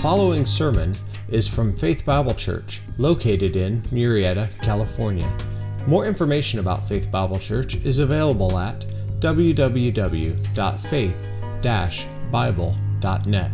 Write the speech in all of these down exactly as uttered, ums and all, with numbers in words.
following sermon is from Faith Bible Church, located in Murrieta, California. More information about Faith Bible Church is available at w w w dot faith dash bible dot net.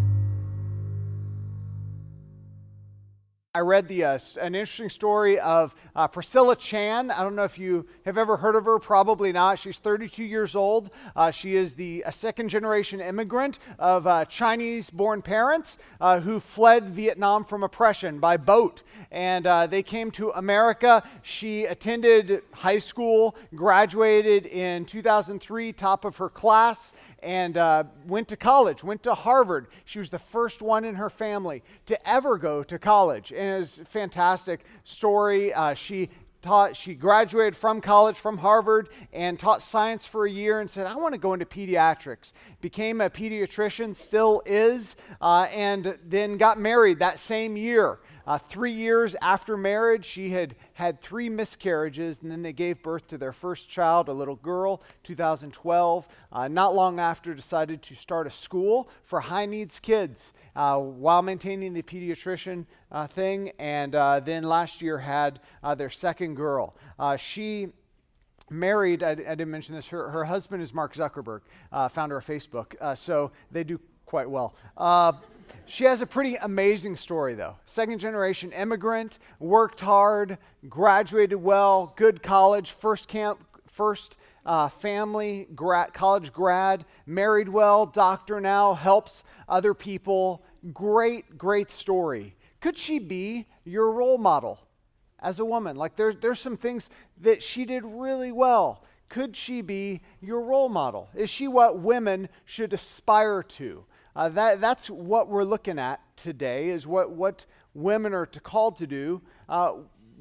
I read the uh, an interesting story of uh, Priscilla Chan. I don't know if you have ever heard of her, probably not. She's thirty-two years old. Uh, she is the a second-generation immigrant of uh, Chinese-born parents uh, who fled Vietnam from oppression by boat. And uh, they came to America. She attended high school, graduated in two thousand three, top of her class, and uh, went to college, went to Harvard. She was the first one in her family to ever go to college. And it was a fantastic story. Uh, she taught, she graduated from college, from Harvard, and taught science for a year and said, I want to go into pediatrics. Became a pediatrician, still is, uh, and then got married that same year. Uh, three years after marriage, she had had three miscarriages, and then they gave birth to their first child, a little girl, two thousand twelve. Uh, not long after, decided to start a school for high-needs kids uh, while maintaining the pediatrician uh, thing, and uh, then last year had uh, their second girl. Uh, she married, I, I didn't mention this, her, her husband is Mark Zuckerberg, uh, founder of Facebook, uh, so they do quite well. Uh, She has a pretty amazing story, though. Second-generation immigrant, worked hard, graduated well, good college, first camp, first uh, family, gra- college grad, married well, doctor now, helps other people. Great, great story. Could she be your role model as a woman? Like there's there's some things that she did really well. Could she be your role model? Is she what women should aspire to? Uh, that, that's what we're looking at today, is what, what women are to, called to do. Uh,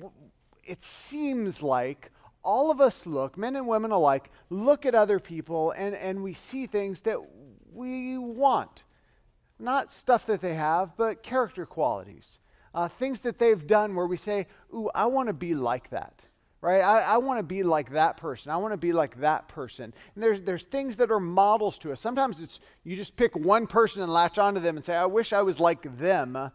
it seems like all of us look, men and women alike, look at other people and, and we see things that we want. Not stuff that they have, but character qualities. Uh, things that they've done where we say, ooh, I want to be like that. Right? I, I want to be like that person. I want to be like that person. And there's there's things that are models to us. Sometimes it's you just pick one person and latch onto them and say, I wish I was like them.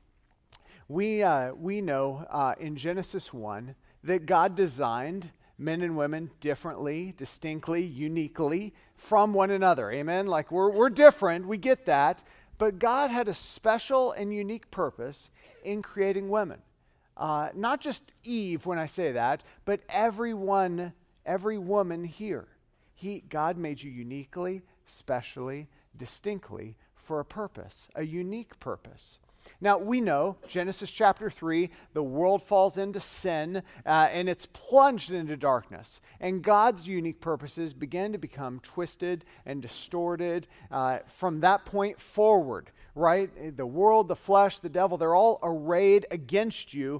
We, uh, we know uh, in Genesis one that God designed men and women differently, distinctly, uniquely from one another. Amen? Like we're we're different. We get that. But God had a special and unique purpose in creating women. Uh, not just Eve when I say that, but everyone, every woman here. He, God made you uniquely, specially, distinctly for a purpose, a unique purpose. Now, we know, Genesis chapter three, the world falls into sin, uh, and it's plunged into darkness. And God's unique purposes began to become twisted and distorted uh, from that point forward. Right? The world, the flesh, the devil, they're all arrayed against you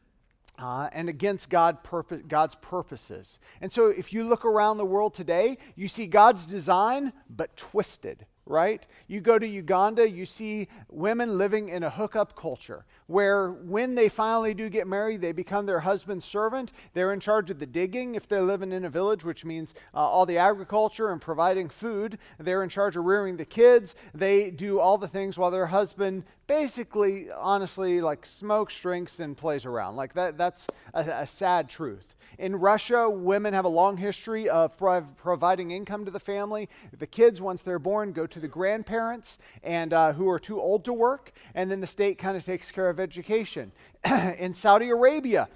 uh, and against God purpose, God's purposes. And so if you look around the world today, you see God's design, but twisted, right? You go to Uganda, you see women living in a hookup culture where when they finally do get married, they become their husband's servant. They're in charge of the digging if they're living in a village, which means uh, all the agriculture and providing food. They're in charge of rearing the kids. They do all the things while their husband basically, honestly, like smokes, drinks, and plays around. Like that, that's a, a sad truth. In Russia, women have a long history of prov- providing income to the family. The kids, once they're born, go to the grandparents and uh, who are too old to work, and then the state kind of takes care of education. In Saudi Arabia,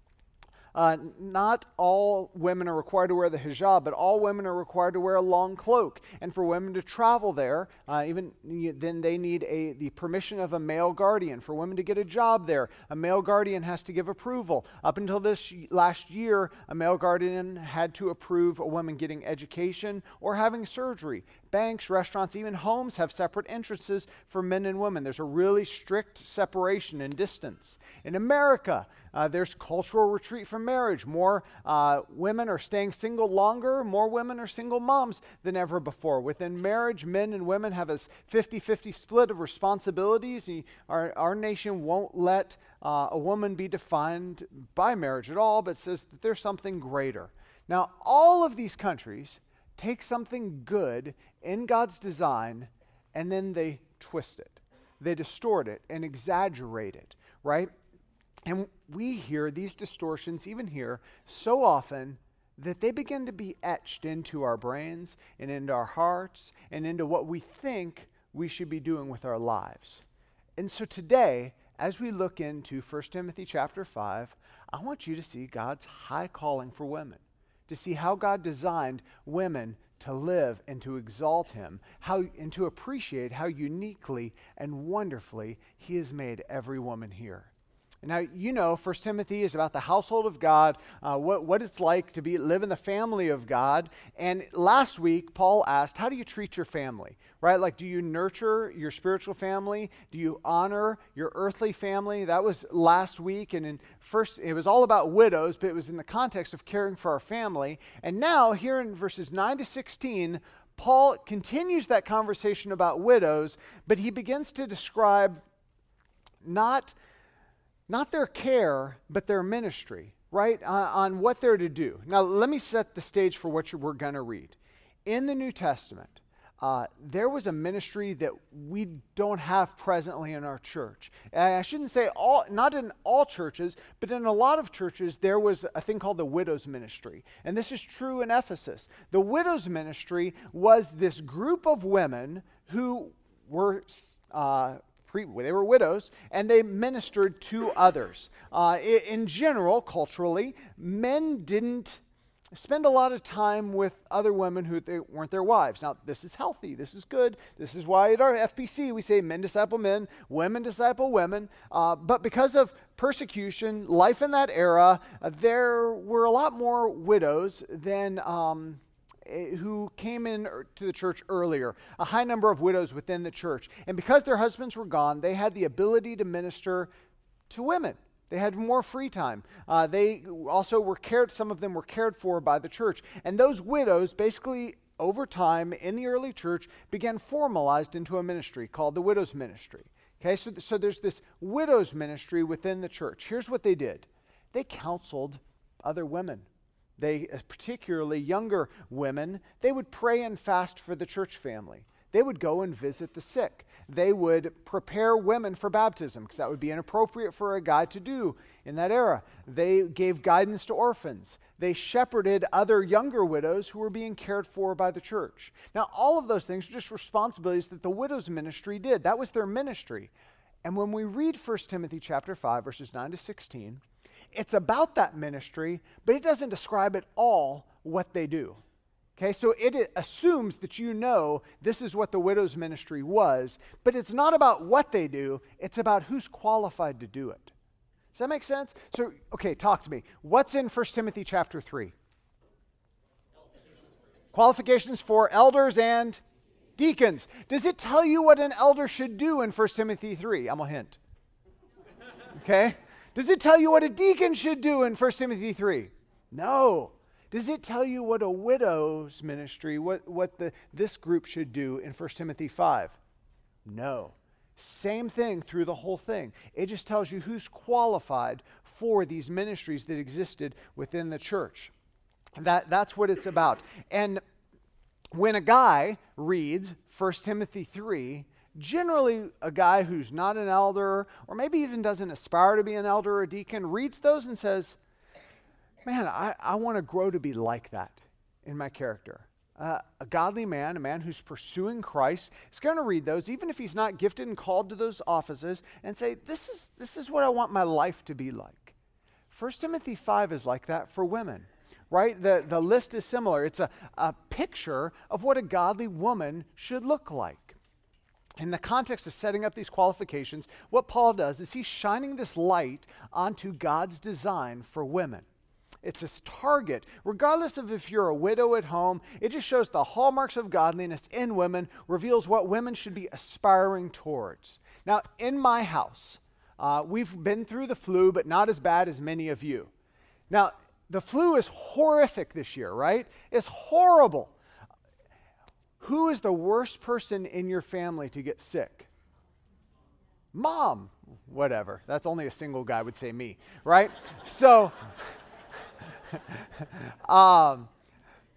Uh, not all women are required to wear the hijab, but all women are required to wear a long cloak. And for women to travel there, uh, even then they need a the permission of a male guardian. For women to get a job there, a male guardian has to give approval. Up until this last year, a male guardian had to approve a woman getting education or having surgery. Banks, restaurants, even homes have separate entrances for men and women. There's a really strict separation and distance. In America, uh, there's cultural retreat from marriage. More uh, women are staying single longer. More women are single moms than ever before. Within marriage, men and women have a fifty-fifty split of responsibilities. Our, our nation won't let uh, a woman be defined by marriage at all, but says that there's something greater. Now, all of these countries take something good in God's design and then they twist it. they distort it and exaggerate it, right? And we hear these distortions, even here, so often that they begin to be etched into our brains and into our hearts and into what we think we should be doing with our lives. And so today, as we look into First Timothy chapter five, I want you to see God's high calling for women, to see how God designed women to live and to exalt him, how and to appreciate how uniquely and wonderfully he has made every woman here. Now, you know, First Timothy is about the household of God, uh, what, what it's like to be live in the family of God. And last week, Paul asked, how do you treat your family, right? Like, do you nurture your spiritual family? Do you honor your earthly family? That was last week. And in first, it was all about widows, but it was in the context of caring for our family. And now, here in verses nine to sixteen, Paul continues that conversation about widows, but he begins to describe not... Not their care, but their ministry, right? Uh, on what they're to do. Now, let me set the stage for what we're going to read. In the New Testament, uh, there was a ministry that we don't have presently in our church. And I shouldn't say all, not in all churches, but in a lot of churches, there was a thing called the widow's ministry. And this is true in Ephesus. The widow's ministry was this group of women who were... Uh, They were widows, and they ministered to others. Uh, in general, culturally, men didn't spend a lot of time with other women who they weren't their wives. Now, this is healthy. This is good. This is why at our F P C we say men disciple men, women disciple women. Uh, but because of persecution, life in that era, uh, there were a lot more widows than... Um, who came in to the church earlier, a high number of widows within the church. And because their husbands were gone, they had the ability to minister to women. They had more free time. Uh, they also were cared, some of them were cared for by the church. And those widows basically, over time in the early church, began formalized into a ministry called the widow's ministry. Okay, so, so there's this widow's ministry within the church. Here's what they did. They counseled other women. They, particularly younger women, they would pray and fast for the church family. They would go and visit the sick. They would prepare women for baptism, because that would be inappropriate for a guy to do in that era. They gave guidance to orphans. They shepherded other younger widows who were being cared for by the church. Now, all of those things are just responsibilities that the widow's ministry did. That was their ministry. And when we read First Timothy chapter five, verses nine to sixteen, it's about that ministry, but it doesn't describe at all what they do. Okay, so it assumes that you know this is what the widow's ministry was, but it's not about what they do, it's about who's qualified to do it. Does that make sense? So, okay, talk to me. What's in First Timothy chapter three? Qualifications for elders and deacons. Does it tell you what an elder should do in First Timothy three? I'm a hint. Okay? Does it tell you what a deacon should do in First Timothy three? No. Does it tell you what a widow's ministry, what, what the, this group should do in First Timothy five? No. Same thing through the whole thing. It just tells you who's qualified for these ministries that existed within the church. That, that's what it's about. And when a guy reads First Timothy three, generally, a guy who's not an elder, or maybe even doesn't aspire to be an elder or a deacon, reads those and says, man, I, I want to grow to be like that in my character. Uh, a godly man, a man who's pursuing Christ, is going to read those, even if he's not gifted and called to those offices, and say, this is, this is what I want my life to be like. First Timothy five is like that for women, right? The, the list is similar. It's a, a picture of what a godly woman should look like. In the context of setting up these qualifications, what Paul does is he's shining this light onto God's design for women. It's this target. Regardless of if you're a widow at home, it just shows the hallmarks of godliness in women, reveals what women should be aspiring towards. Now, in my house, uh, we've been through the flu, but not as bad as many of you. Now, the flu is horrific this year, right? It's horrible. Who is the worst person in your family to get sick? Mom. Whatever. That's only a single guy would say me, right? So, um,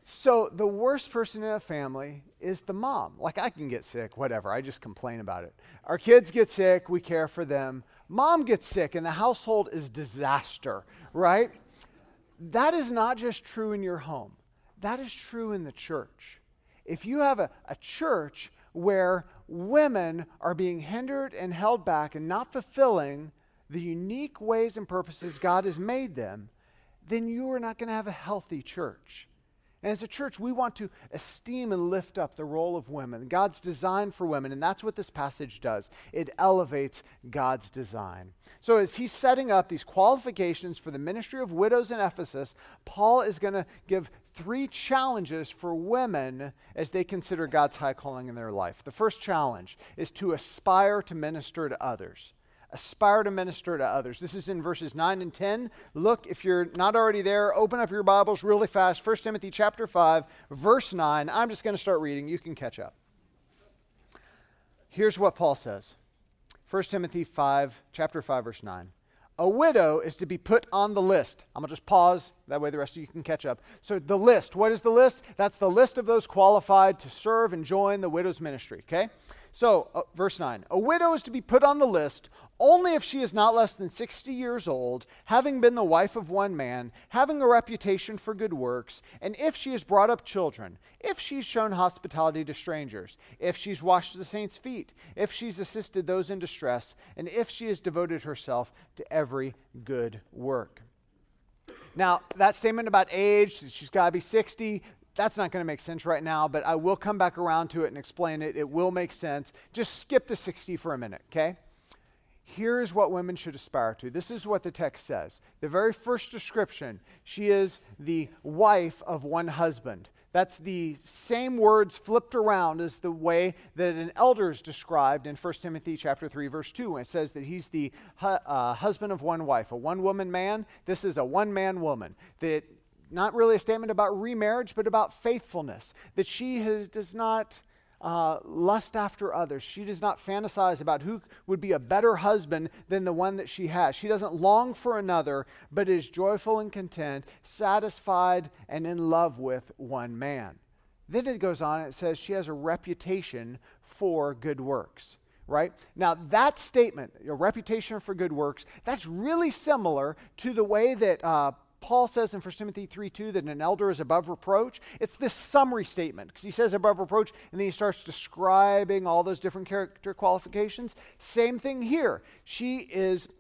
So the worst person in a family is the mom. Like, I can get sick, whatever. I just complain about it. Our kids get sick, we care for them. Mom gets sick, and the household is disaster, right? That is not just true in your home. That is true in the church. If you have a, a church where women are being hindered and held back and not fulfilling the unique ways and purposes God has made them, then you are not going to have a healthy church. And as a church, we want to esteem and lift up the role of women, God's design for women, and that's what this passage does. It elevates God's design. So as he's setting up these qualifications for the ministry of widows in Ephesus, Paul is going to give three challenges for women as they consider God's high calling in their life. The first challenge is to aspire to minister to others. Aspire to minister to others. This is in verses nine and ten. Look, if you're not already there, open up your Bibles really fast. First Timothy chapter five, verse nine. I'm just going to start reading. You can catch up. Here's what Paul says. First Timothy five, chapter five, verse nine. A widow is to be put on the list. I'm going to just pause. That way the rest of you can catch up. So the list. What is the list? That's the list of those qualified to serve and join the widow's ministry. Okay? So, uh, verse nine. A widow is to be put on the list only if she is not less than sixty years old, having been the wife of one man, having a reputation for good works, and if she has brought up children, if she's shown hospitality to strangers, if she's washed the saints' feet, if she's assisted those in distress, and if she has devoted herself to every good work. Now, that statement about age, she's got to be sixty, that's not going to make sense right now, but I will come back around to it and explain it. It will make sense. Just skip the sixty for a minute, okay? Here's what women should aspire to. This is what the text says. The very first description, she is the wife of one husband. That's the same words flipped around as the way that an elder is described in First Timothy chapter three, verse two. When it says that he's the hu- uh, husband of one wife, a one-woman man. This is a one-man woman. That not really a statement about remarriage, but about faithfulness. That she has, does not uh, lust after others. She does not fantasize about who would be a better husband than the one that she has. She doesn't long for another, but is joyful and content, satisfied and in love with one man. Then it goes on, it says she has a reputation for good works. Right? Now, that statement, a reputation for good works, that's really similar to the way that uh, Paul says in First Timothy three two that an elder is above reproach. It's this summary statement because he says above reproach and then he starts describing all those different character qualifications. Same thing here. She is,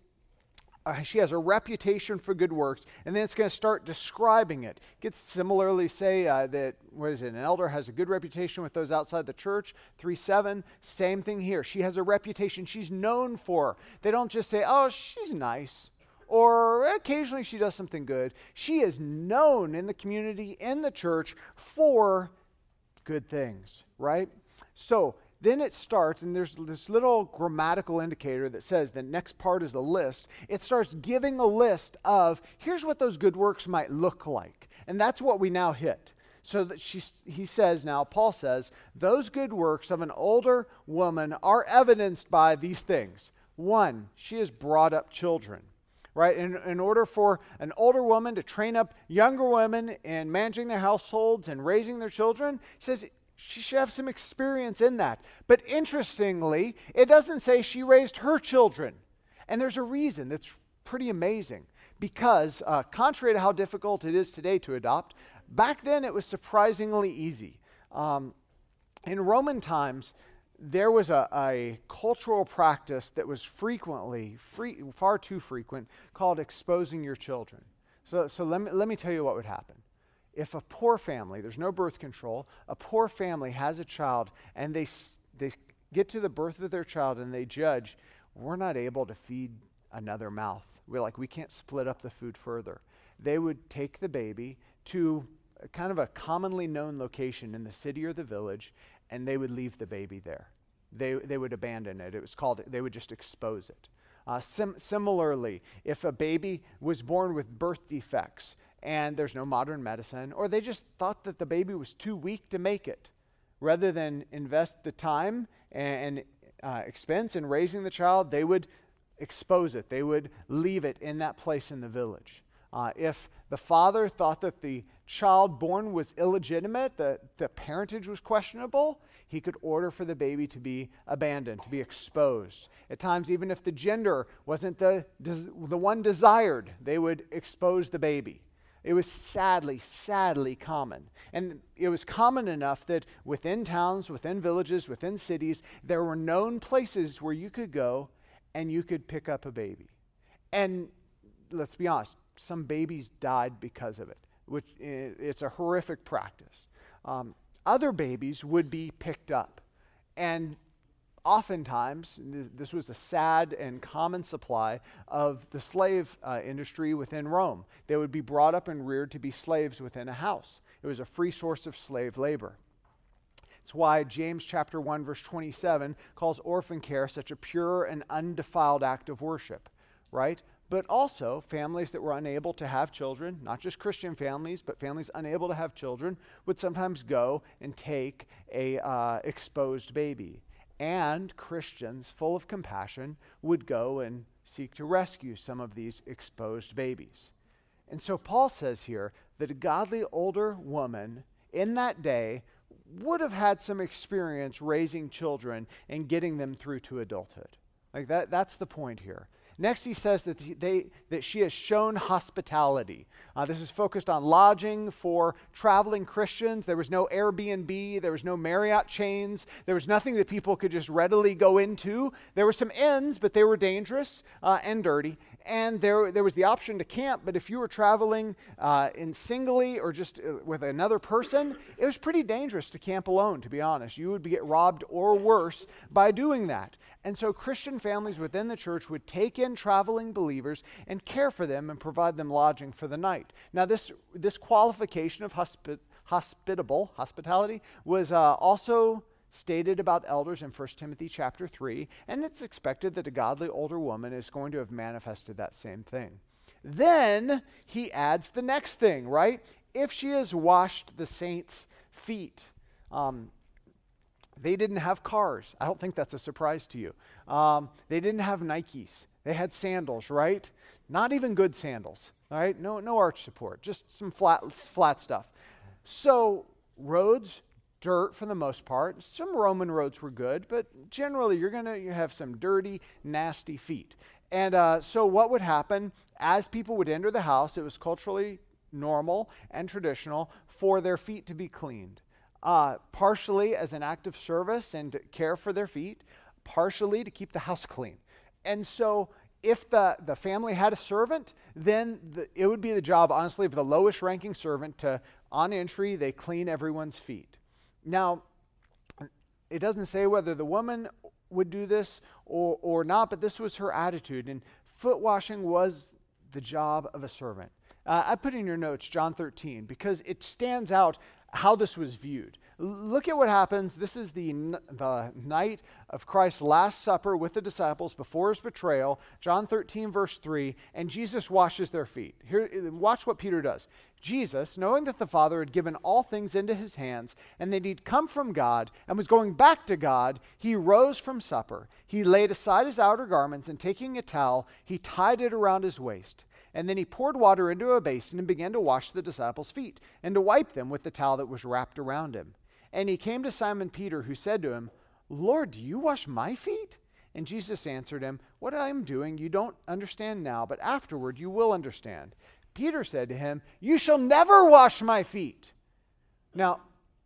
uh, she has a reputation for good works, and then it's going to start describing it. It gets similarly say uh, that, what is it, an elder has a good reputation with those outside the church, three seven. Same thing here. She has a reputation she's known for. They don't just say, oh, she's nice. Or occasionally she does something good. She is known in the community, in the church, for good things, right? So then it starts, and there's this little grammatical indicator that says the next part is a list. It starts giving a list of, here's what those good works might look like. And that's what we now hit. So that she, he says now, Paul says, those good works of an older woman are evidenced by these things. One, she has brought up children. Right? In, in order for an older woman to train up younger women in managing their households and raising their children, he says she should have some experience in that. But interestingly, it doesn't say she raised her children. And there's a reason that's pretty amazing. Because uh, contrary to how difficult it is today to adopt, back then it was surprisingly easy. Um, in Roman times, there was a, a cultural practice that was frequently, free, far too frequent, called exposing your children. So, so let me, let me tell you what would happen. If a poor family, there's no birth control, a poor family has a child and they, they get to the birth of their child and they judge, we're not able to feed another mouth. We're like, we can't split up the food further. They would take the baby to a kind of a commonly known location in the city or the village, and they would leave the baby there. They they would abandon it. It was called, they would just expose it. Uh, sim- similarly, if a baby was born with birth defects and there's no modern medicine, or they just thought that the baby was too weak to make it, rather than invest the time and, and uh, expense in raising the child, they would expose it. They would leave it in that place in the village. Uh, if the father thought that the child born was illegitimate, the, the parentage was questionable, he could order for the baby to be abandoned, to be exposed. At times, even if the gender wasn't the, the one desired, they would expose the baby. It was sadly, sadly common. And it was common enough that within towns, within villages, within cities, there were known places where you could go and you could pick up a baby. And let's be honest, some babies died because of it, which it's a horrific practice. Um, other babies would be picked up. And oftentimes, this was a sad and common supply of the slave uh, industry within Rome. They would be brought up and reared to be slaves within a house. It was a free source of slave labor. It's why James chapter one, verse twenty-seven calls orphan care such a pure and undefiled act of worship, right? But also, families that were unable to have children, not just Christian families, but families unable to have children, would sometimes go and take a uh, exposed baby. And Christians, full of compassion, would go and seek to rescue some of these exposed babies. And so Paul says here that a godly older woman in that day would have had some experience raising children and getting them through to adulthood. Like that, that's the point here. Next, he says that they that she has shown hospitality. Uh, this is focused on lodging for traveling Christians. There was no Airbnb. There was no Marriott chains. There was nothing that people could just readily go into. There were some inns, but they were dangerous uh, and dirty. And there, there was the option to camp, but if you were traveling uh, in singly or just uh, with another person, it was pretty dangerous to camp alone, to be honest. You would get robbed or worse by doing that. And so Christian families within the church would take in traveling believers and care for them and provide them lodging for the night. Now, this, this qualification of hospi- hospitable, hospitality, was uh, also stated about elders in First Timothy chapter three, and it's expected that a godly older woman is going to have manifested that same thing. Then he adds the next thing, right? If she has washed the saints' feet. Um, they didn't have cars. I don't think that's a surprise to you. Um, they didn't have Nikes. They had sandals, right? Not even good sandals, all right? No, no arch support, just some flat, flat stuff. So roads, dirt for the most part. Some Roman roads were good, but generally you're going to have some dirty, nasty feet. And uh, so what would happen as people would enter the house, it was culturally normal and traditional for their feet to be cleaned. Uh, partially as an act of service and care for their feet, partially to keep the house clean. And so if the, the family had a servant, then the, it would be the job, honestly, of the lowest ranking servant to, on entry, they clean everyone's feet. Now, it doesn't say whether the woman would do this or, or not, but this was her attitude. And foot washing was the job of a servant. Uh, I put in your notes John thirteen because it stands out how this was viewed. Look at what happens. This is the, the night of Christ's Last Supper with the disciples before his betrayal. John thirteen, verse three, and Jesus washes their feet. Here, watch what Peter does. Jesus, knowing that the Father had given all things into his hands, and that he'd come from God, and was going back to God, he rose from supper. He laid aside his outer garments, and taking a towel, he tied it around his waist. And then he poured water into a basin and began to wash the disciples' feet, and to wipe them with the towel that was wrapped around him. And he came to Simon Peter, who said to him, Lord, do you wash my feet? And Jesus answered him, what I am doing you don't understand now, but afterward you will understand. Peter said to him, you shall never wash my feet. Now,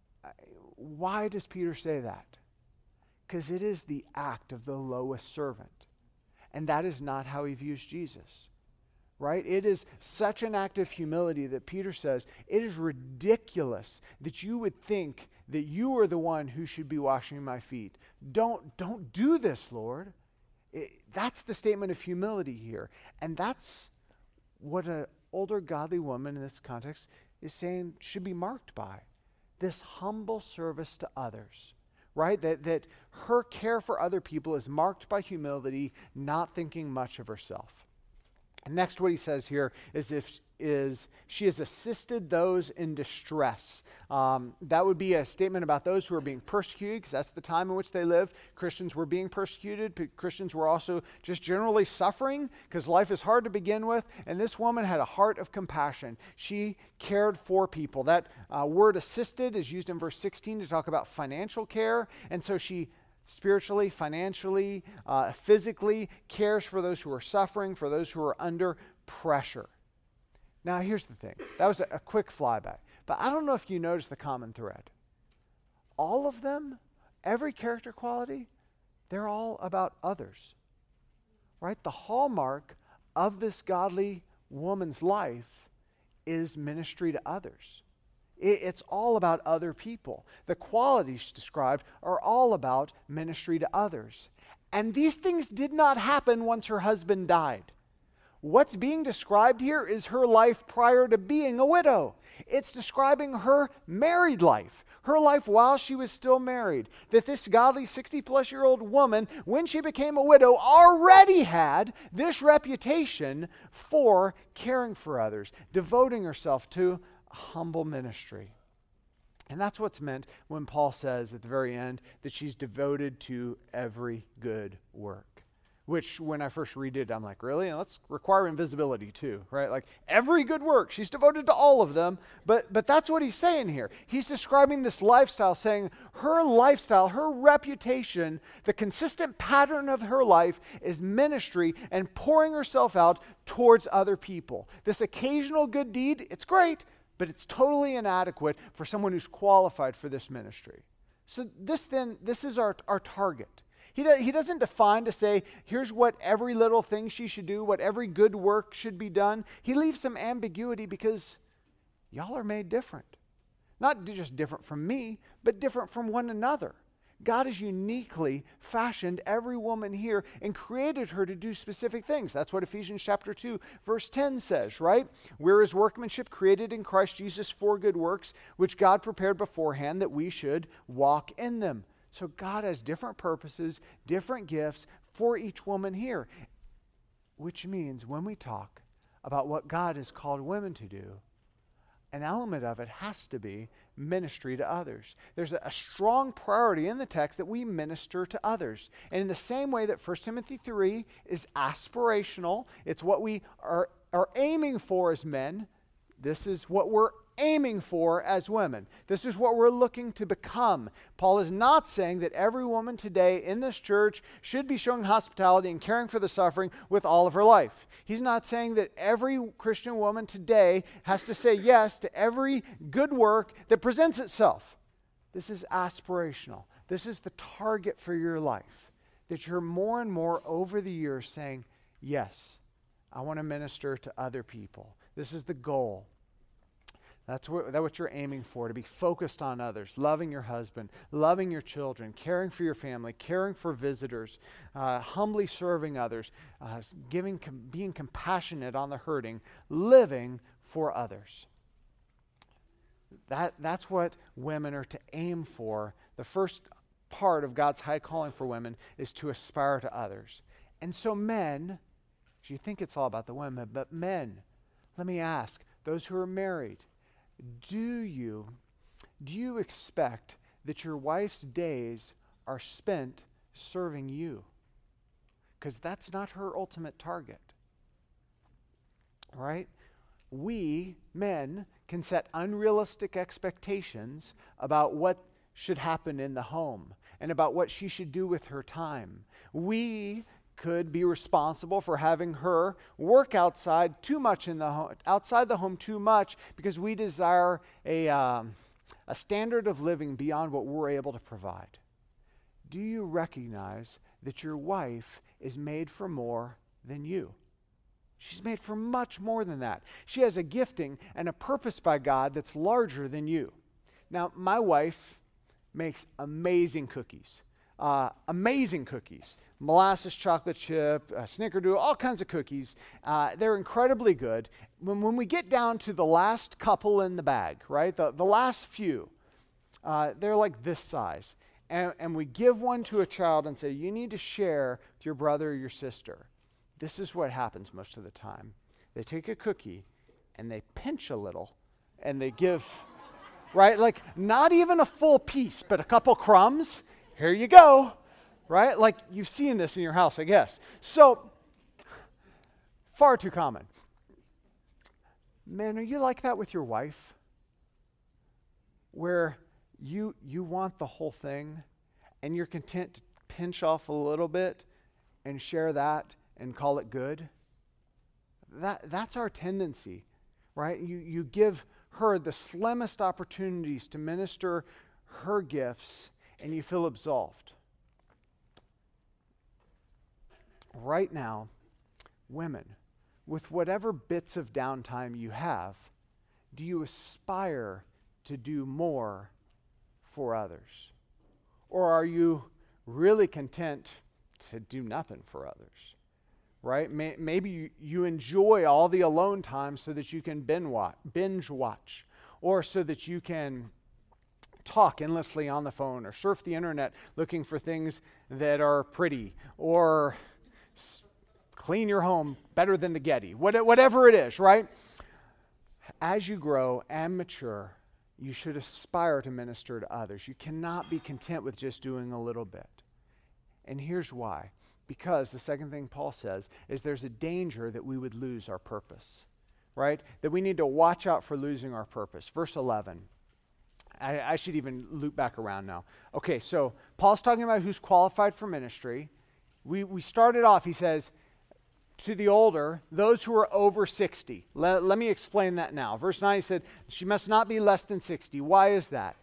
why does Peter say that? Because it is the act of the lowest servant. And that is not how he views Jesus. Right? It is such an act of humility that Peter says, it is ridiculous that you would think that you are the one who should be washing my feet. Don't, don't do this, Lord. It, that's the statement of humility here. And that's what an older godly woman in this context is saying should be marked by. This humble service to others. Right? That, that her care for other people is marked by humility, not thinking much of herself. Next, what he says here is if is she has assisted those in distress. Um, that would be a statement about those who are being persecuted, because that's the time in which they lived. Christians were being persecuted. P- Christians were also just generally suffering, because life is hard to begin with. And this woman had a heart of compassion. She cared for people. That uh, word assisted is used in verse sixteen to talk about financial care. And so she spiritually, financially, uh, physically cares for those who are suffering, for those who are under pressure. Now, here's the thing. That was a, a quick flyby. But I don't know if you noticed the common thread. All of them, every character quality, they're all about others. Right? The hallmark of this godly woman's life is ministry to others. It, it's all about other people. The qualities described are all about ministry to others. And these things did not happen once her husband died. What's being described here is her life prior to being a widow. It's describing her married life, her life while she was still married. That this godly sixty-plus-year-old woman, when she became a widow, already had this reputation for caring for others, devoting herself to a humble ministry. And that's what's meant when Paul says at the very end that she's devoted to every good work. Which, when I first read it, I'm like, really? And let's require invisibility too, right? Like, every good work. She's devoted to all of them. But, but that's what he's saying here. He's describing this lifestyle, saying her lifestyle, her reputation, the consistent pattern of her life is ministry and pouring herself out towards other people. This occasional good deed, it's great, but it's totally inadequate for someone who's qualified for this ministry. So this then, this is our, our target. He, do, he doesn't define to say, here's what every little thing she should do, what every good work should be done. He leaves some ambiguity because y'all are made different. Not just different from me, but different from one another. God has uniquely fashioned every woman here and created her to do specific things. That's what Ephesians chapter two, verse ten says, right? We're his workmanship created in Christ Jesus for good works, which God prepared beforehand that we should walk in them. So God has different purposes, different gifts for each woman here. Which means when we talk about what God has called women to do, an element of it has to be ministry to others. There's a, a strong priority in the text that we minister to others. And in the same way that First Timothy three is aspirational, it's what we are, are aiming for as men, this is what we're aiming for as women. This is what we're looking to become. Paul is not saying that every woman today in this church should be showing hospitality and caring for the suffering with all of her life. He's not saying that every Christian woman today has to say yes to every good work that presents itself. This is aspirational. This is the target for your life. That you're more and more over the years saying, yes, I want to minister to other people. This is the goal. That's what, that's what you're aiming for, to be focused on others, loving your husband, loving your children, caring for your family, caring for visitors, uh, humbly serving others, uh, giving, com- being compassionate on the hurting, living for others. That, that's what women are to aim for. The first part of God's high calling for women is to aspire to others. And so men, you think it's all about the women, but men, let me ask, those who are married, Do you, do you expect that your wife's days are spent serving you? Because that's not her ultimate target. Right? We, men, can set unrealistic expectations about what should happen in the home and about what she should do with her time. We could be responsible for having her work outside too much in the home, outside the home too much, because we desire a um, a standard of living beyond what we're able to provide. Do you recognize that your wife is made for more than you? She's made for much more than that. She has a gifting and a purpose by God that's larger than you. Now, my wife makes amazing cookies. Uh, amazing cookies. Molasses, chocolate chip, uh, snickerdoodle, all kinds of cookies. Uh, they're incredibly good. When, when we get down to the last couple in the bag, right, the, the last few, uh, they're like this size. And, and we give one to a child and say, you need to share with your brother or your sister. This is what happens most of the time. They take a cookie and they pinch a little and they give, right? Like not even a full piece, but a couple crumbs. Here you go, right? Like you've seen this in your house, I guess. So, far too common. Men, are you like that with your wife? Where you you want the whole thing and you're content to pinch off a little bit and share that and call it good? That that's our tendency, right? You you give her the slimmest opportunities to minister her gifts and you feel absolved. Right now, women, with whatever bits of downtime you have, do you aspire to do more for others? Or are you really content to do nothing for others? Right? May, maybe you, you enjoy all the alone time so that you can binge watch, binge watch, or so that you can talk endlessly on the phone or surf the internet looking for things that are pretty, or s- clean your home better than the Getty, what, whatever it is, right? As you grow and mature, you should aspire to minister to others. You cannot be content with just doing a little bit. And here's why. Because the second thing Paul says is there's a danger that we would lose our purpose, right? That we need to watch out for losing our purpose. Verse eleven. I, I should even loop back around now. Okay, so Paul's talking about who's qualified for ministry. We, we started off, he says, to the older, those who are over sixty. Let, let me explain that now. Verse nine, he said, she must not be less than sixty. Why is that?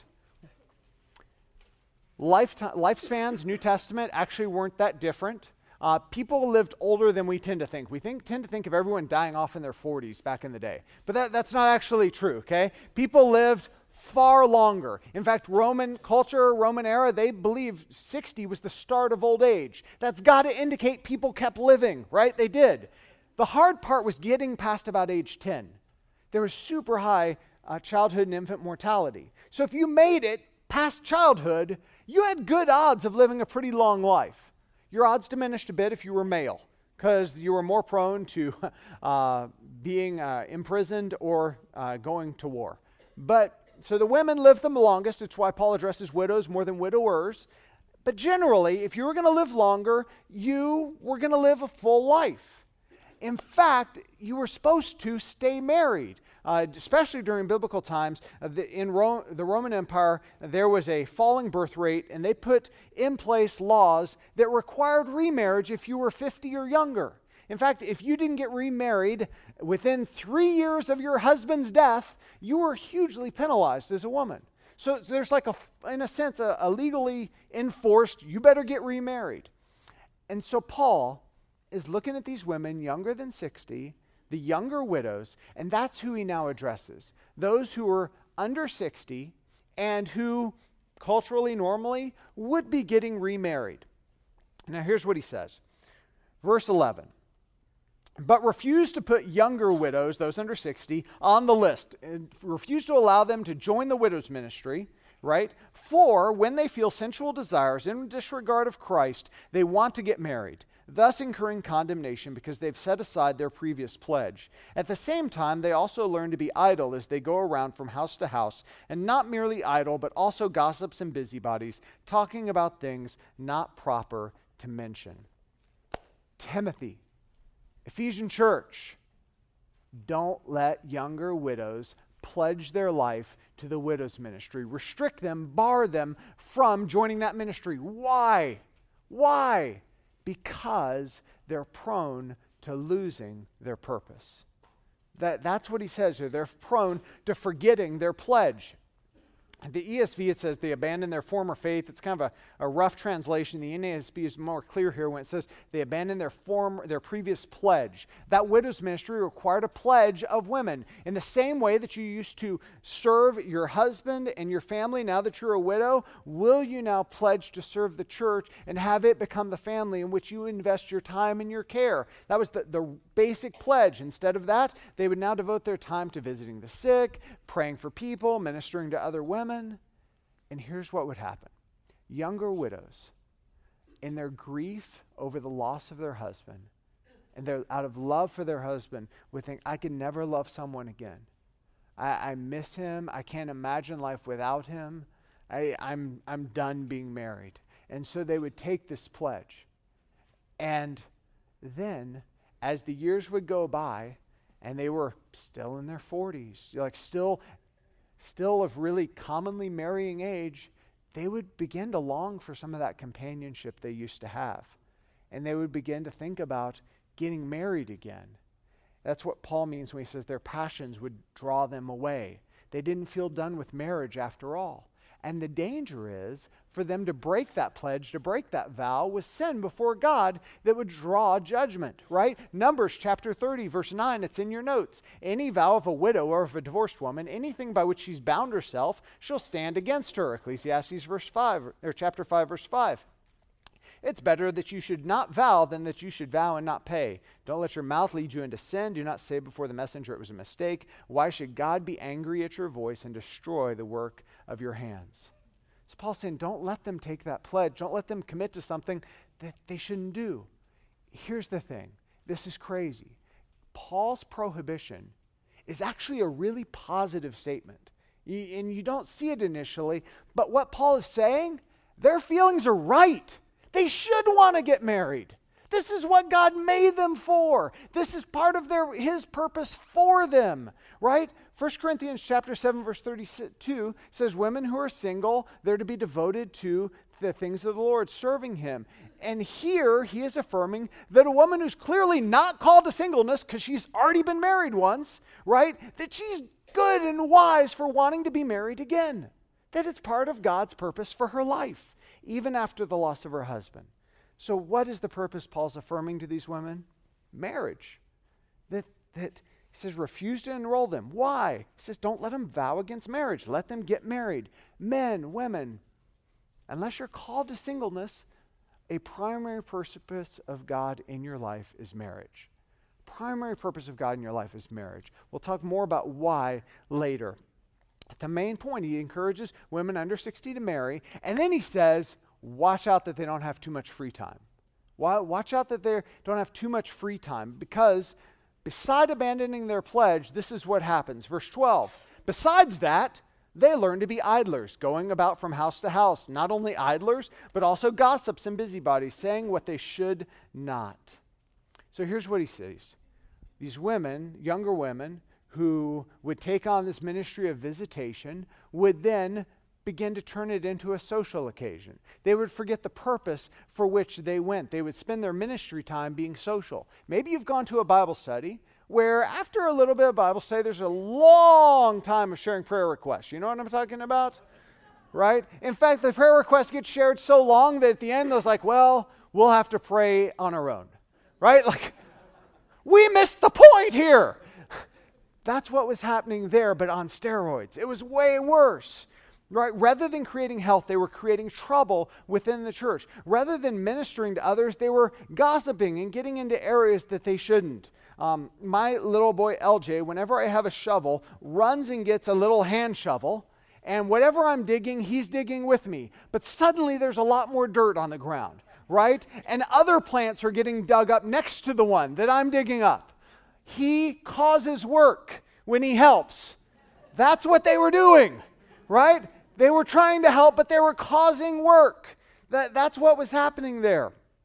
Lifetime, lifespans, New Testament, actually weren't that different. Uh, people lived older than we tend to think. We think tend to think of everyone dying off in their forties back in the day. But that, that's not actually true, okay? People lived far longer. In fact, Roman culture, Roman era, they believed sixty was the start of old age. That's got to indicate people kept living, right? They did. The hard part was getting past about age ten. There was super high uh, childhood and infant mortality. So if you made it past childhood, you had good odds of living a pretty long life. Your odds diminished a bit if you were male, because you were more prone to uh, being uh, imprisoned or uh, going to war. But so the women lived the longest. It's why Paul addresses widows more than widowers. But generally, if you were going to live longer, you were going to live a full life. In fact, you were supposed to stay married, uh, especially during biblical times. Uh, the, in Ro- the Roman Empire, there was a falling birth rate, and they put in place laws that required remarriage if you were fifty or younger. In fact, if you didn't get remarried within three years of your husband's death, you were hugely penalized as a woman. So there's like a, in a sense, a, a legally enforced, you better get remarried. And so Paul is looking at these women younger than sixty, the younger widows, and that's who he now addresses. Those who are under sixty and who culturally, normally, would be getting remarried. Now here's what he says. Verse eleven. But refuse to put younger widows, those under sixty, on the list. And refuse to allow them to join the widow's ministry, right? For when they feel sensual desires in disregard of Christ, they want to get married, thus incurring condemnation because they've set aside their previous pledge. At the same time, they also learn to be idle as they go around from house to house, and not merely idle, but also gossips and busybodies, talking about things not proper to mention. Timothy, Ephesian church, don't let younger widows pledge their life to the widow's ministry. Restrict them, bar them from joining that ministry. Why? Why? Because they're prone to losing their purpose. That, that's what he says here. They're prone to forgetting their pledge. The E S V, it says they abandon their former faith. It's kind of a, a rough translation. The N A S B is more clear here when it says they abandon their former, their previous pledge. That widow's ministry required a pledge of women. In the same way that you used to serve your husband and your family, now that you're a widow, will you now pledge to serve the church and have it become the family in which you invest your time and your care? That was the, the basic pledge. Instead of that, they would now devote their time to visiting the sick, praying for people, ministering to other women. And here's what would happen. Younger widows, in their grief over the loss of their husband, And they're out of love for their husband would think, I can never love someone again. I, I miss him. I can't imagine life without him. I, I'm, I'm done being married. And so they would take this pledge. And then, as the years would go by, and they were still in their forties, like still, still of really commonly marrying age, they would begin to long for some of that companionship they used to have. And they would begin to think about getting married again. That's what Paul means when he says their passions would draw them away. They didn't feel done with marriage after all. And the danger is for them to break that pledge, to break that vow with sin before God that would draw judgment, right? Numbers chapter thirty, verse nine, it's in your notes. Any vow of a widow or of a divorced woman, anything by which she's bound herself, shall stand against her. Ecclesiastes verse five, or chapter five, verse five. It's better that you should not vow than that you should vow and not pay. Don't let your mouth lead you into sin. Do not say before the messenger it was a mistake. Why should God be angry at your voice and destroy the work of your hands? So Paul's saying, don't let them take that pledge. Don't let them commit to something that they shouldn't do. Here's the thing. This is crazy. Paul's prohibition is actually a really positive statement. And you don't see it initially, but what Paul is saying, their feelings are right. They should want to get married. This is what God made them for. This is part of their his purpose for them, right? First Corinthians chapter seven, verse thirty-two says, women who are single, they're to be devoted to the things of the Lord, serving him. And here he is affirming that a woman who's clearly not called to singleness because she's already been married once, right? That she's good and wise for wanting to be married again. That it's part of God's purpose for her life, even after the loss of her husband. So what is the purpose Paul's affirming to these women? Marriage. That, that he says, refuse to enroll them. Why? He says, don't let them vow against marriage. Let them get married. Men, women, unless you're called to singleness, a primary purpose of God in your life is marriage. Primary purpose of God in your life is marriage. We'll talk more about why later. At the main point, he encourages women under sixty to marry, and then he says, watch out that they don't have too much free time. Watch out that they don't have too much free time, because beside abandoning their pledge, this is what happens. Verse twelve, besides that, they learn to be idlers, going about from house to house, not only idlers, but also gossips and busybodies, saying what they should not. So here's what he says. These women, younger women, who would take on this ministry of visitation, would then begin to turn it into a social occasion. They would forget the purpose for which they went. They would spend their ministry time being social. Maybe you've gone to a Bible study where after a little bit of Bible study, there's a long time of sharing prayer requests. You know what I'm talking about? Right? In fact, the prayer requests get shared so long that at the end, there's like, well, we'll have to pray on our own. Right? Like, we missed the point here. That's what was happening there, but on steroids. It was way worse. Right? Rather than creating health, they were creating trouble within the church. Rather than ministering to others, they were gossiping and getting into areas that they shouldn't. Um, my little boy L J, whenever I have a shovel, runs and gets a little hand shovel, and whatever I'm digging, he's digging with me. But suddenly there's a lot more dirt on the ground, right? And other plants are getting dug up next to the one that I'm digging up. He causes work when he helps. That's what they were doing, right? They were trying to help, but they were causing work. That, that's what was happening there.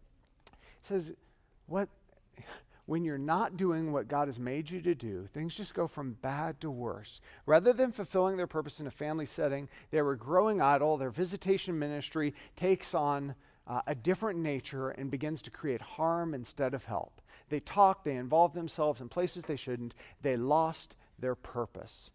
It says, what, when you're not doing what God has made you to do, things just go from bad to worse. Rather than fulfilling their purpose in a family setting, they were growing idle. Their visitation ministry takes on uh, a different nature and begins to create harm instead of help. They talked, they involved themselves in places they shouldn't. They lost their purpose.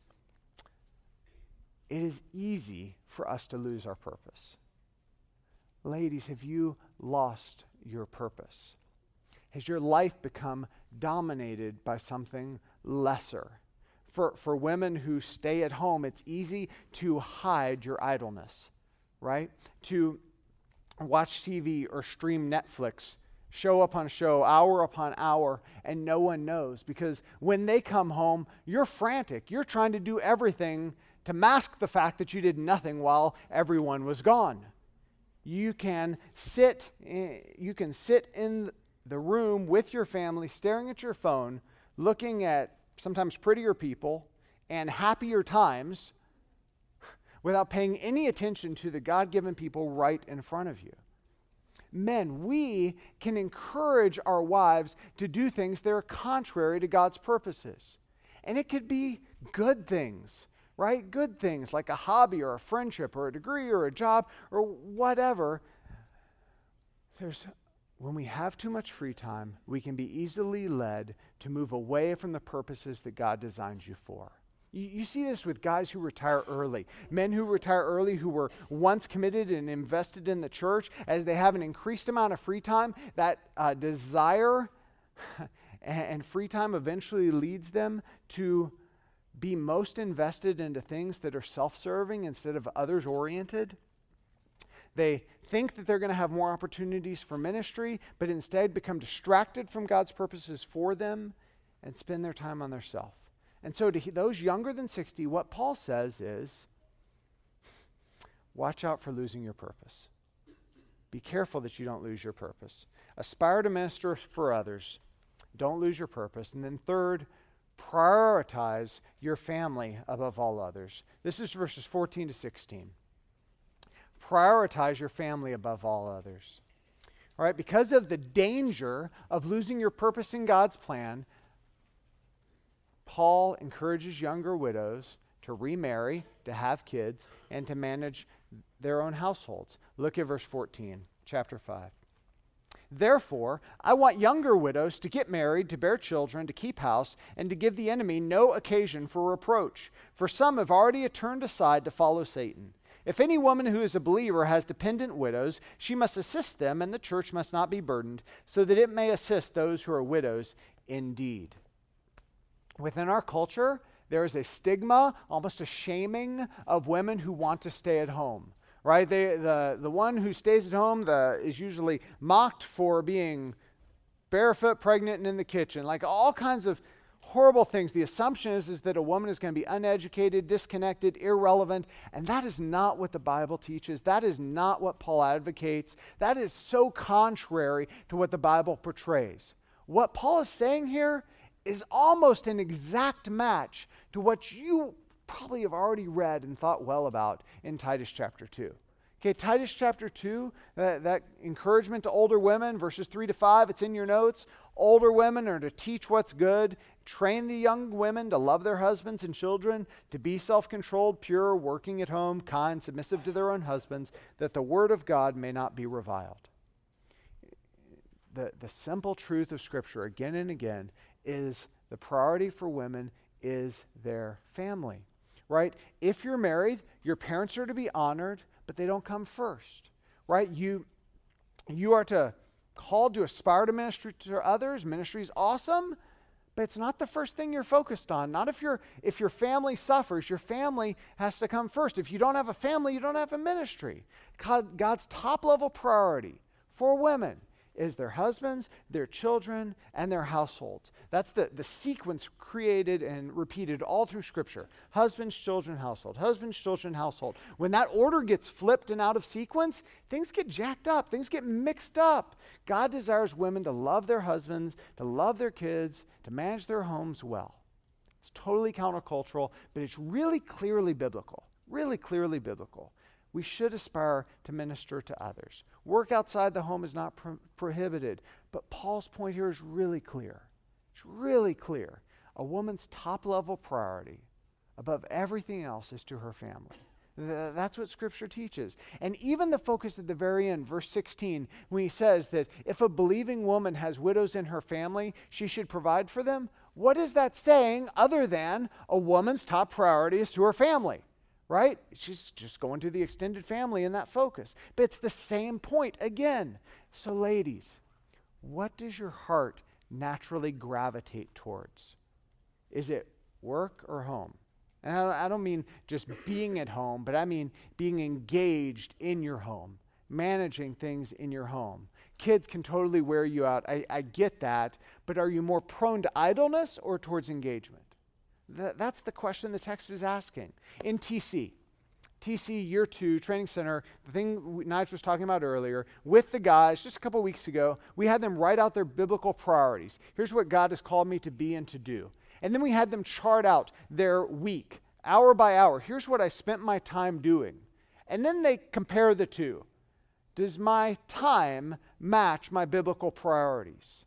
It is easy for us to lose our purpose. Ladies, have you lost your purpose? Has your life become dominated by something lesser? For, for women who stay at home, it's easy to hide your idleness, right? To watch T V or stream Netflix, show upon show, hour upon hour, and no one knows. Because when they come home, you're frantic. You're trying to do everything to mask the fact that you did nothing while everyone was gone. You can sit in, you can sit in the room with your family, staring at your phone, looking at sometimes prettier people and happier times without paying any attention to the God-given people right in front of you. Men, we can encourage our wives to do things that are contrary to God's purposes. And it could be good things, right? Good things like a hobby or a friendship or a degree or a job or whatever. There's, when we have too much free time, we can be easily led to move away from the purposes that God designed you for. You, you see this with guys who retire early. Men who retire early who were once committed and invested in the church, as they have an increased amount of free time, that uh, desire and free time eventually leads them to be most invested into things that are self-serving instead of others-oriented. They think that they're going to have more opportunities for ministry, but instead become distracted from God's purposes for them and spend their time on their self. And so to those younger than sixty, what Paul says is, watch out for losing your purpose. Be careful that you don't lose your purpose. Aspire to minister for others. Don't lose your purpose. And then third, prioritize your family above all others. This is verses fourteen to sixteen. Prioritize your family above all others. All right, because of the danger of losing your purpose in God's plan, Paul encourages younger widows to remarry, to have kids, and to manage their own households. Look at verse fourteen, chapter five. Therefore, I want younger widows to get married, to bear children, to keep house, and to give the enemy no occasion for reproach. For some have already turned aside to follow Satan. If any woman who is a believer has dependent widows, she must assist them, and the church must not be burdened, so that it may assist those who are widows indeed. Within our culture, there is a stigma, almost a shaming of women who want to stay at home. Right? They, the, the one who stays at home the, is usually mocked for being barefoot, pregnant, and in the kitchen. Like all kinds of horrible things. The assumption is, is that a woman is going to be uneducated, disconnected, irrelevant, and that is not what the Bible teaches. That is not what Paul advocates. That is so contrary to what the Bible portrays. What Paul is saying here is almost an exact match to what you probably have already read and thought well about in Titus chapter two. Okay, Titus chapter two, that, that encouragement to older women, verses three to five, it's in your notes. Older women are to teach what's good, train the young women to love their husbands and children, to be self-controlled, pure, working at home, kind, submissive to their own husbands, that the word of God may not be reviled. The, the simple truth of Scripture, again and again, is the priority for women is their family, right? If you're married, your parents are to be honored, but they don't come first, right? You, you are to called to aspire to ministry to others. Ministry is awesome, but it's not the first thing you're focused on. Not if you're if your family suffers. Your family has to come first. If you don't have a family, you don't have a ministry. God, God's top level priority for women is their husbands, their children, and their households. That's the, the sequence created and repeated all through Scripture. Husbands, children, household. Husbands, children, household. When that order gets flipped and out of sequence, things get jacked up. Things get mixed up. God desires women to love their husbands, to love their kids, to manage their homes well. It's totally countercultural, but it's really clearly biblical. Really clearly biblical. We should aspire to minister to others. Work outside the home is not pro- prohibited, but Paul's point here is really clear. It's really clear. A woman's top level priority above everything else is to her family. Th- that's what Scripture teaches. And even the focus at the very end, verse sixteen, when he says that if a believing woman has widows in her family, she should provide for them. What is that saying other than a woman's top priority is to her family? Right? She's just going to the extended family in that focus. But it's the same point again. So ladies, what does your heart naturally gravitate towards? Is it work or home? And I don't, I don't mean just being at home, but I mean being engaged in your home, managing things in your home. Kids can totally wear you out. I, I get that. But are you more prone to idleness or towards engagement? That's the question the text is asking. In T C, T C Year Two Training Center, the thing Nige was talking about earlier, with the guys just a couple weeks ago, we had them write out their biblical priorities. Here's what God has called me to be and to do. And then we had them chart out their week, hour by hour. Here's what I spent my time doing. And then they compare the two. Does my time match my biblical priorities?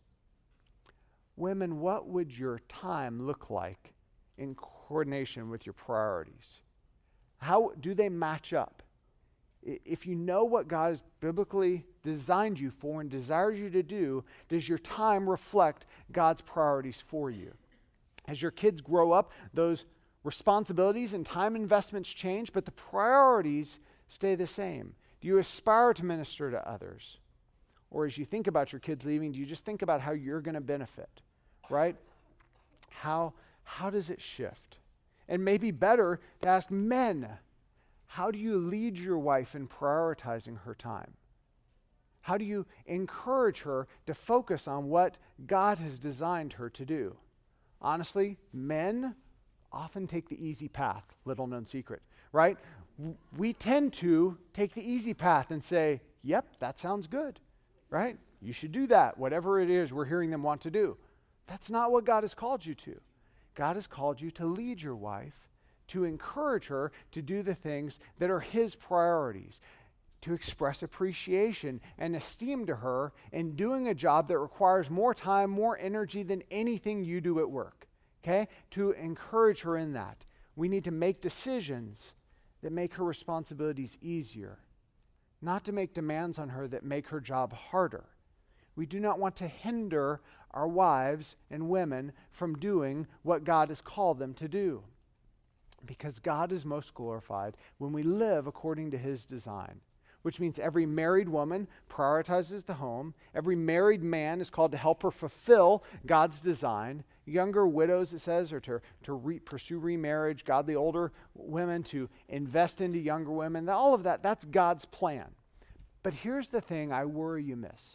Women, what would your time look like in coordination with your priorities? How do they match up? If you know what God has biblically designed you for and desires you to do, does your time reflect God's priorities for you? As your kids grow up, those responsibilities and time investments change, but the priorities stay the same. Do you aspire to minister to others? Or as you think about your kids leaving, do you just think about how you're going to benefit, right? How, how does it shift? And maybe better to ask men, how do you lead your wife in prioritizing her time? How do you encourage her to focus on what God has designed her to do? Honestly, men often take the easy path, little known secret, right? We tend to take the easy path and say, yep, that sounds good, right? You should do that, whatever it is we're hearing them want to do. That's not what God has called you to. God has called you to lead your wife, to encourage her to do the things that are His priorities, to express appreciation and esteem to her in doing a job that requires more time, more energy than anything you do at work, okay? To encourage her in that. We need to make decisions that make her responsibilities easier, not to make demands on her that make her job harder. We do not want to hinder our wives and women from doing what God has called them to do, because God is most glorified when we live according to His design, which means every married woman prioritizes the home. Every married man is called to help her fulfill God's design. Younger widows, it says, are to, to re, pursue remarriage. Godly older women to invest into younger women. All of that, that's God's plan. But here's the thing I worry you miss.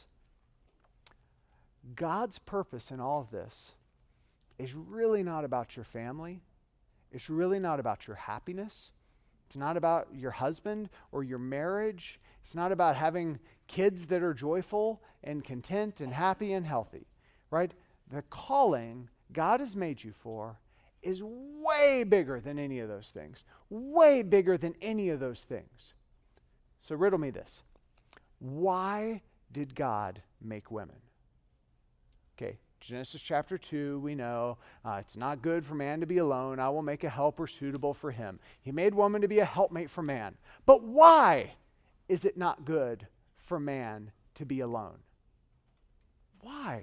God's purpose in all of this is really not about your family. It's really not about your happiness. It's not about your husband or your marriage. It's not about having kids that are joyful and content and happy and healthy, right? The calling God has made you for is way bigger than any of those things. Way bigger than any of those things. So riddle me this. Why did God make women? Okay, Genesis chapter two, we know uh, it's not good for man to be alone. I will make a helper suitable for him. He made woman to be a helpmate for man. But why is it not good for man to be alone? Why?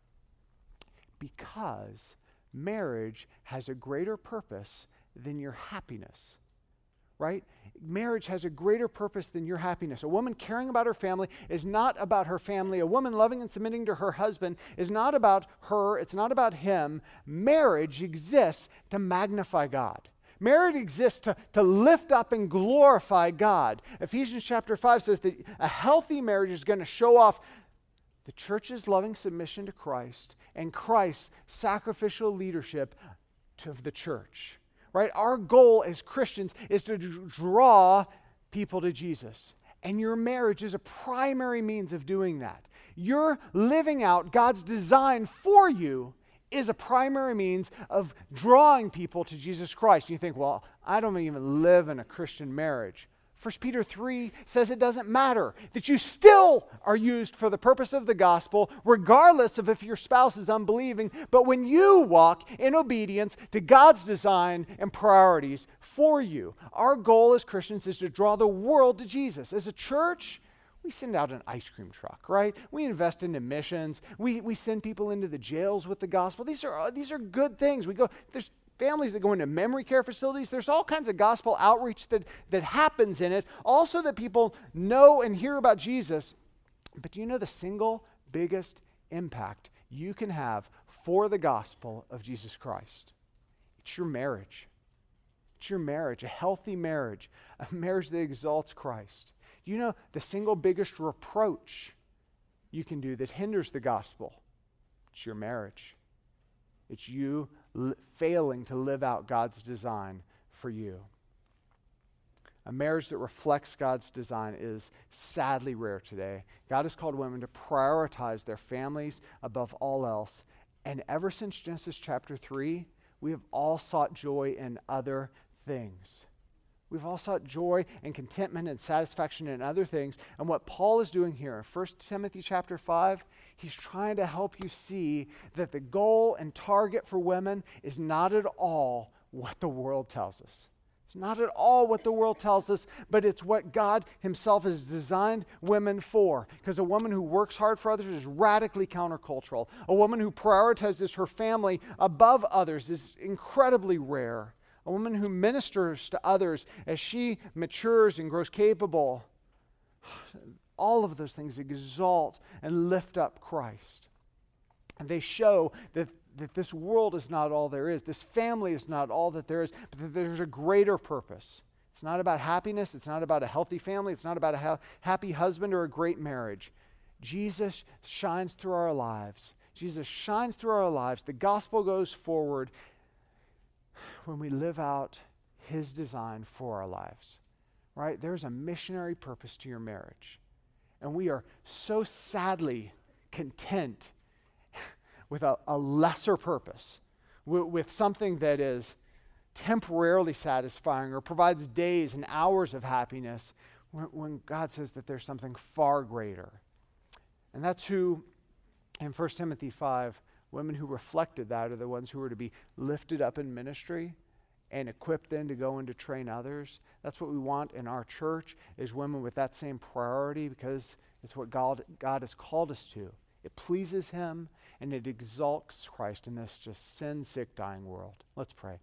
Because marriage has a greater purpose than your happiness. Right? Marriage has a greater purpose than your happiness. A woman caring about her family is not about her family. A woman loving and submitting to her husband is not about her. It's not about him. Marriage exists to magnify God. Marriage exists to, to lift up and glorify God. Ephesians chapter five says that a healthy marriage is going to show off the church's loving submission to Christ and Christ's sacrificial leadership to the church. Right? Our goal as Christians is to draw people to Jesus. And your marriage is a primary means of doing that. Your living out God's design for you is a primary means of drawing people to Jesus Christ. You think, well, I don't even live in a Christian marriage. First Peter three says it doesn't matter, that you still are used for the purpose of the gospel, regardless of if your spouse is unbelieving. But when you walk in obedience to God's design and priorities for you, our goal as Christians is to draw the world to Jesus. As a church, we send out an ice cream truck, right? We invest into missions. We we send people into the jails with the gospel. These are these are good things. We go, there's families that go into memory care facilities. There's all kinds of gospel outreach that, that happens in it. Also that people know and hear about Jesus. But do you know the single biggest impact you can have for the gospel of Jesus Christ? It's your marriage. It's your marriage, a healthy marriage, a marriage that exalts Christ. You know the single biggest reproach you can do that hinders the gospel? It's your marriage. It's you l- failing to live out God's design for you. A marriage that reflects God's design is sadly rare today. God has called women to prioritize their families above all else. And ever since Genesis chapter three, we have all sought joy in other things. We've all sought joy and contentment and satisfaction in other things. And what Paul is doing here in First Timothy chapter five, he's trying to help you see that the goal and target for women is not at all what the world tells us. It's not at all what the world tells us, but it's what God himself has designed women for. Because a woman who works hard for others is radically countercultural. A woman who prioritizes her family above others is incredibly rare. A woman who ministers to others as she matures and grows capable. All of those things exalt and lift up Christ. And they show that that this world is not all there is. This family is not all that there is, but that there's a greater purpose. It's not about happiness. It's not about a healthy family. It's not about a ha- happy husband or a great marriage. Jesus shines through our lives. Jesus shines through our lives. The gospel goes forward when we live out his design for our lives. Right? There's a missionary purpose to your marriage. And we are so sadly content with a, a lesser purpose, with, with something that is temporarily satisfying or provides days and hours of happiness, when, when God says that there's something far greater. And that's who, in First Timothy five, women who reflected that are the ones who are to be lifted up in ministry and equipped then to go and to train others. That's what we want in our church, is women with that same priority, because it's what God, God has called us to. It pleases him, and it exalts Christ in this just sin-sick, dying world. Let's pray.